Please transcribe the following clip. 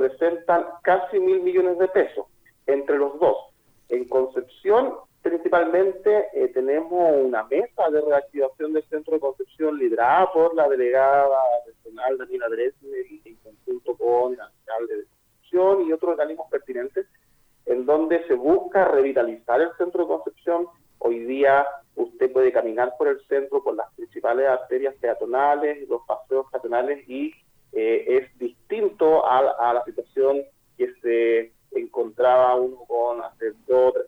representan casi 1.000 millones de pesos entre los dos. En Concepción, principalmente, tenemos una mesa de reactivación del centro de Concepción liderada por la delegada regional Daniela Dresner en conjunto con el alcalde de Concepción y otros organismos pertinentes, en donde se busca revitalizar el centro de Concepción. Hoy día usted puede caminar por el centro, por las principales arterias peatonales, los paseos peatonales, y es distinto a la situación que se encontraba uno con hace 2 o